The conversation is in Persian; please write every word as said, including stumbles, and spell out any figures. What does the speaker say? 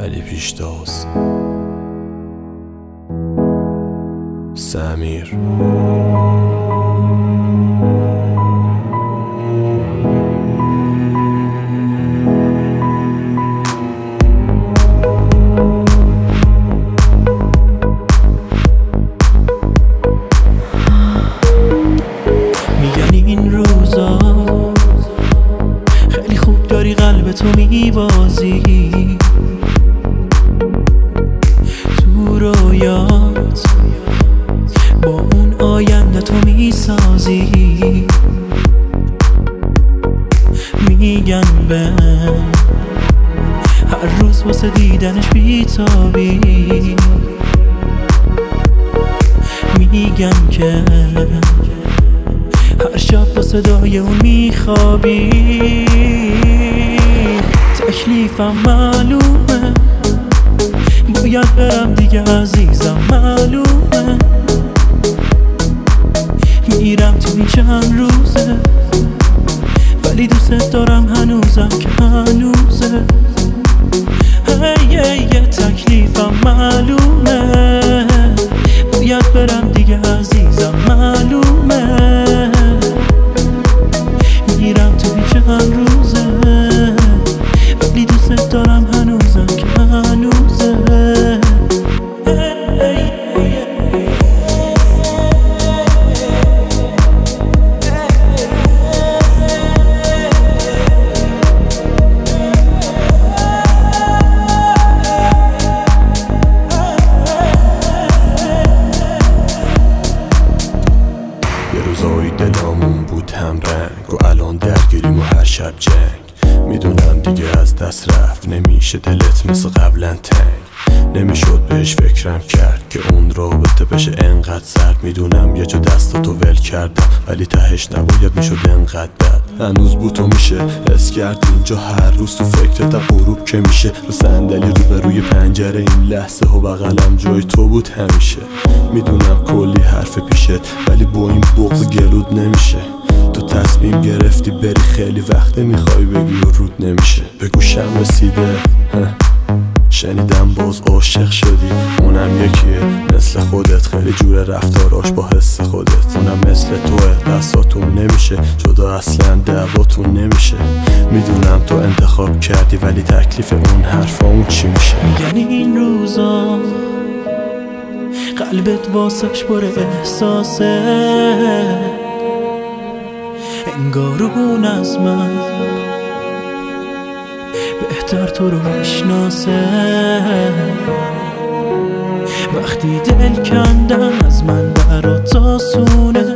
ولی پیشتاز سمیر این روزا خیلی خوب داری قلب تو میبازی، تو رویات با اون آینده تو میسازی. میگن به هر روز واسه دیدنش بیتابی، میگن که هر شب با صدای اون میخوابی. تکلیفم معلومه، باید برم دیگه عزیزم معلومه. میرم تو این چند روزه، ولی دوست دارم هنوزم که هنوزه. هی هی تکلیفم معلومه، باید برم دیگه عزیزم معلومه. میرم تو این چند روزه، ولی دوست دارم هنوزم که هنوزه. یه روزایی دلامون بود هم رنگ و الان درگیریم و هر شب جنگ. میدونم دیگه از دست رفت نمیشه دلت مثل قبلا تنگ. نمیشد بهش فکرم کرد که اون رابطه بشه انقدر سرد. میدونم یه جا دستاتو ول کردم، ولی تهش نباید میشد انقدر بد. هنوز بود و میشه حس کرد اینجا هر روز تو فکرتم غروب که میشه. رو صندلی روبروی پنجره این لحظه و بغلم جای تو بود همیشه. میدونم کلی حرف پیشت، ولی با این بغض گلود نمیشه. تو تصمیم گرفتی بری، خیلی وقته میخوای بگی و رود نمیشه. به گوشم رسیده شنیدم باز عاشق شدی، اونم یکیه مثل خودت، خیلی جور رفتاراش با حس خودت. اونم مثل توه، دستاتون نمیشه جدا، اصلا دعواتون نمیشه. میدونم تو انتخاب کردی، ولی تکلیف اون حرفا اون چی میشه؟ میگن این روزا قلبت واسش پر احساسه، انگار اون از من بهتر تو رو میشناسه. وقتی دل کندم از من برات آسونه،